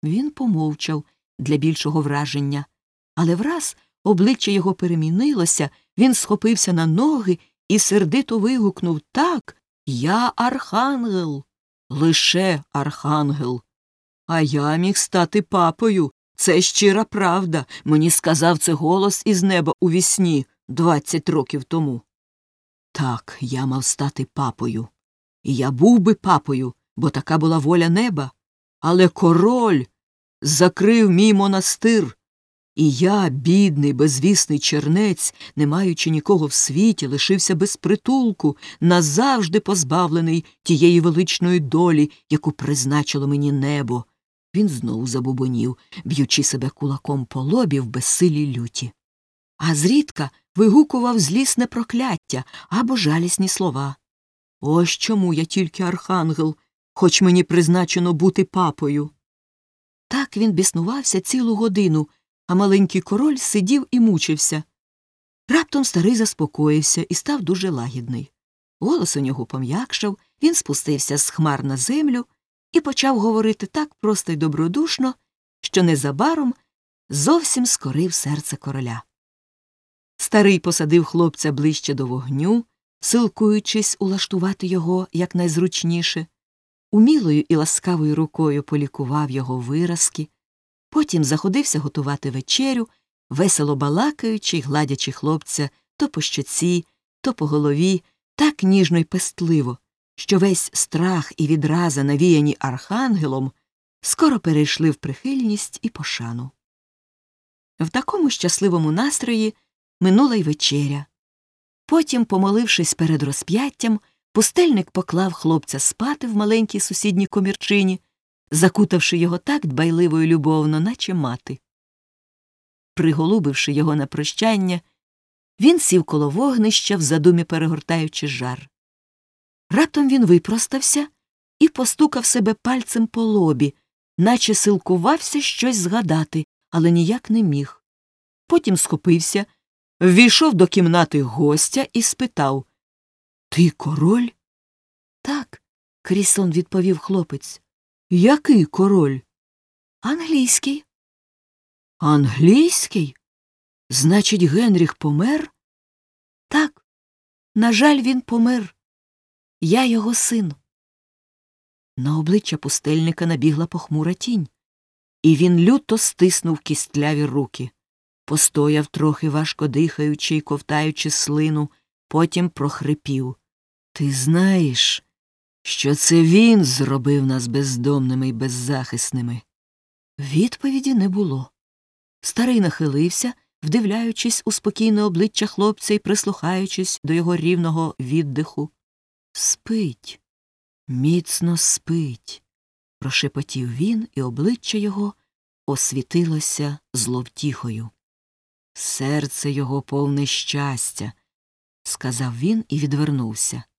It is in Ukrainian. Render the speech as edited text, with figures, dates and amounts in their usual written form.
Він помовчав для більшого враження, але враз обличчя його перемінилося, він схопився на ноги і сердито вигукнув: «Так, я архангел, лише архангел. А я міг стати папою, це щира правда, мені сказав це голос із неба у вісні 20 років тому». Так, я мав стати папою. І я був би папою, бо така була воля неба. Але король закрив мій монастир, і я, бідний, безвісний чернець, не маючи нікого в світі, лишився без притулку, назавжди позбавлений тієї величної долі, яку призначило мені небо. Він знову забубонів, б'ючи себе кулаком по лобі в безсилій люті. А зрідка вигукував злісне прокляття або жалісні слова. Ось чому я тільки архангел, хоч мені призначено бути папою. Так він біснувався цілу годину, а маленький король сидів і мучився. Раптом старий заспокоївся і став дуже лагідний. Голос у нього пом'якшав, він спустився з хмар на землю і почав говорити так просто й добродушно, що незабаром зовсім скорив серце короля. Старий посадив хлопця ближче до вогню, силкуючись улаштувати його якнайзручніше, умілою і ласкавою рукою полікував його виразки, потім заходився готувати вечерю, весело балакаючи й гладячи хлопця то по щоці, то по голові, так ніжно й пестливо, що весь страх і відраза, навіяні архангелом, скоро перейшли в прихильність і пошану. В такому щасливому настрої минула й вечеря. Потім, помолившись перед розп'яттям, пустельник поклав хлопця спати в маленькій сусідній комірчині, закутавши його так дбайливо й любовно, наче мати. Приголубивши його на прощання, він сів коло вогнища, в задумі перегортаючи жар. Раптом він випростався і постукав себе пальцем по лобі, наче силкувався щось згадати, але ніяк не міг. Потім схопився, ввійшов до кімнати гостя і спитав: «Ти король?» «Так», – крізь сон відповів хлопець. «Який король?» «Англійський». «Англійський? Значить, Генріх помер?» «Так, на жаль, він помер. Я його син». На обличчя пустельника набігла похмура тінь, і він люто стиснув кістляві руки. Постояв трохи, важко дихаючи й ковтаючи слину, потім прохрипів: «Ти знаєш, що це він зробив нас бездомними й беззахисними?» Відповіді не було. Старий нахилився, вдивляючись у спокійне обличчя хлопця й прислухаючись до його рівного віддиху. «Спить, міцно спить», – прошепотів він, і обличчя його освітилося зловтіхою. «Серце його повне щастя», – сказав він і відвернувся.